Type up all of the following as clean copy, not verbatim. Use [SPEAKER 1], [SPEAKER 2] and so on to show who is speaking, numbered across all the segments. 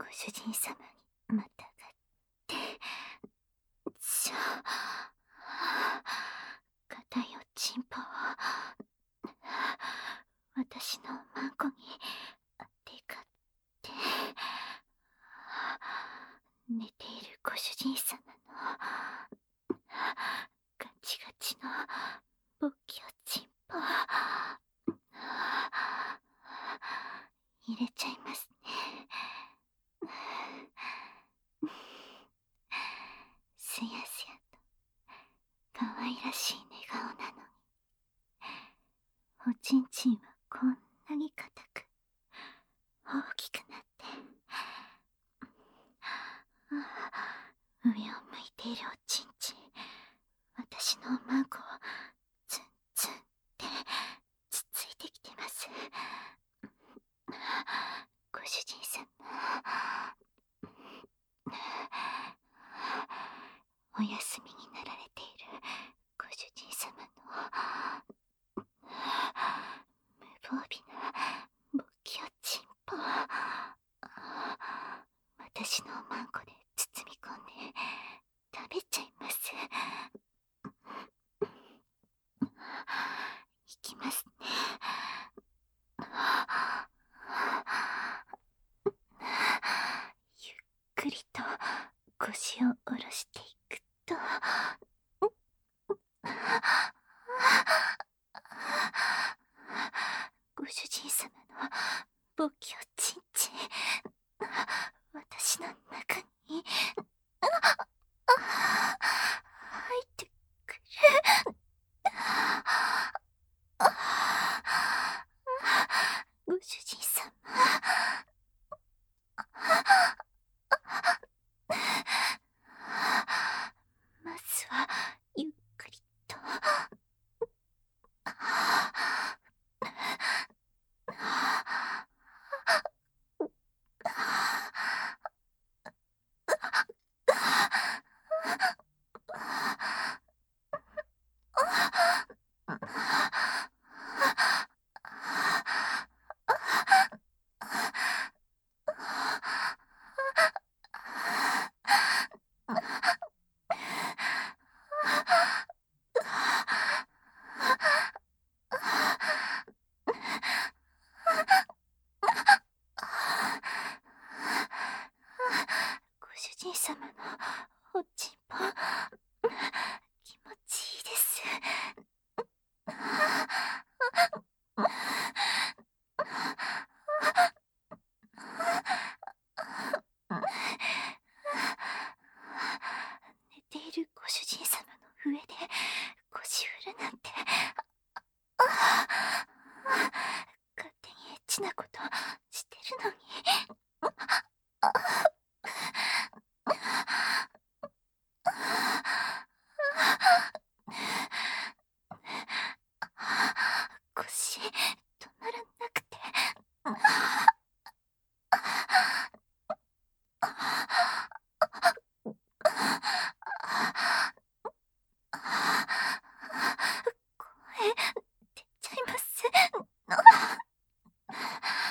[SPEAKER 1] ご主人様にまたがってしょ肩よちんぽを私のマンコにあてがって寝ているご主人様のガチガチのボキおちんぽ入れちゃいますね。すやすやと可愛らしい寝顔なのに、おちんちんはこんなに硬く大きくなって上を向いているおちんちん、私のマンコをツンツンってつついてきてます。ご主人様、お休みになられているご主人様の無防備なボキおちんぽ、私のマンコで包み込んで食べちゃいます。いきますね。ゆっくりと腰を下ろしていくと、ご主人様のボキおちんちん、私の中に入ってくる。ご主人様、まずはゆっくりとご主人様のおちんぽ、気持ちいいです。寝ているご主人様の上で腰振るなんて、勝手にエッチなことしてるのに。腰止まらなくて、声出ちゃいます。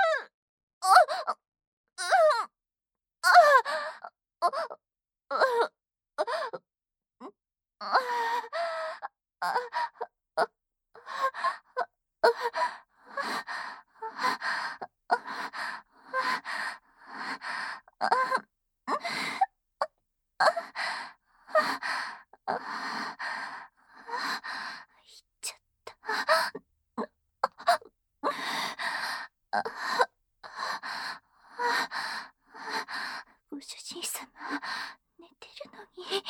[SPEAKER 1] ご主人様、寝てるのに。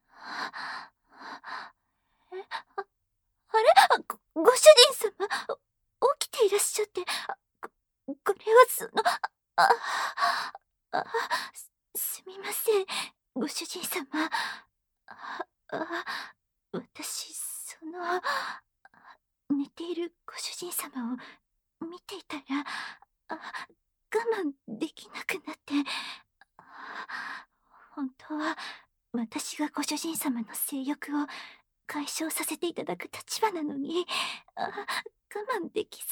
[SPEAKER 1] あれ、ご主人様、起きていらっしゃって、これはあ、すみません、ご主人様。私、寝ているご主人様を見ていたら、我慢できなくなって、本当は私がご主人様の性欲を解消させていただく立場なのに、我慢できず、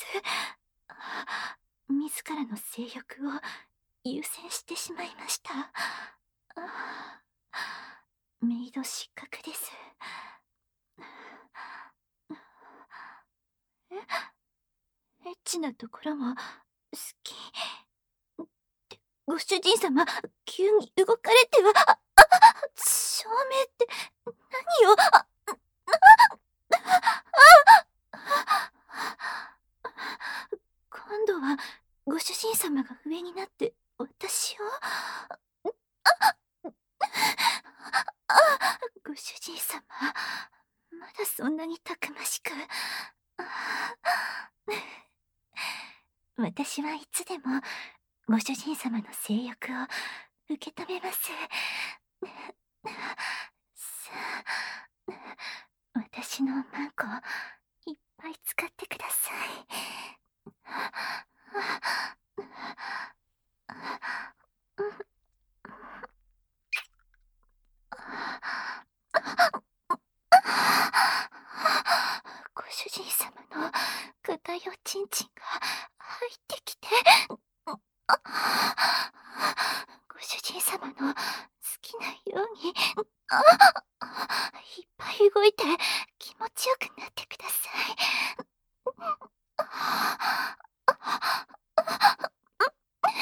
[SPEAKER 1] 自らの性欲を優先してしまいました。メイド失格です。エッチなところも好き。ってご主人様、急に動かれては、照明って何を。今度はご主人様が上になって私を。ご主人様、まだそんなにたくましく。私はいつでもご主人様の性欲を受け止めます。さあ、私のマンコいっぱい使ってください。ご主人様の硬いおちんちんが入ってきて、ご主人様の好きなようにいっぱい動いて気持ちよくなってください。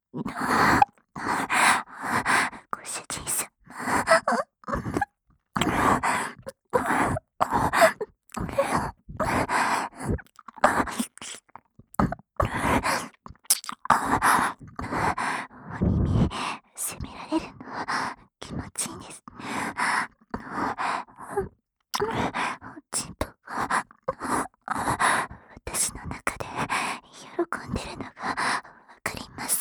[SPEAKER 1] ご主人様。お耳責められるの気持ちいいんですね。おちんぽが私の中で喜んでるのがわかります。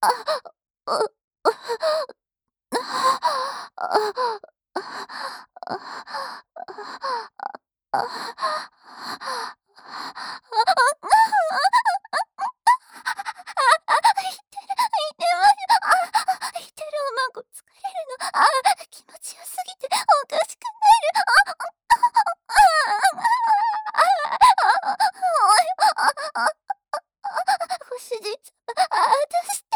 [SPEAKER 1] いてるおまご疲れるの。気持ちよすぎておかしくご主人様、出して。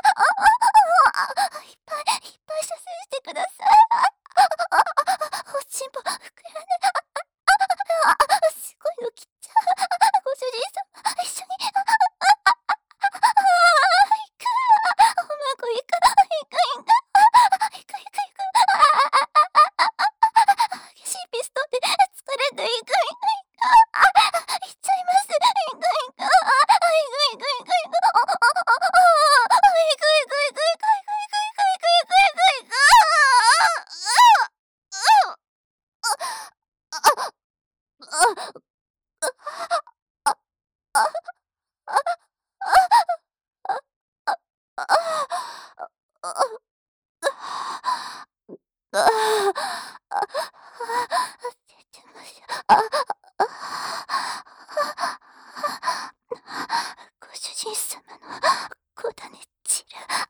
[SPEAKER 1] いっぱい射精してください。おちんぽ膨らんですごいの切っちゃう。ご主人様、一緒に。行く。おまご行く。激しいピストンで疲れて行く。行っちゃいます。行く。ご主人様の小種散る。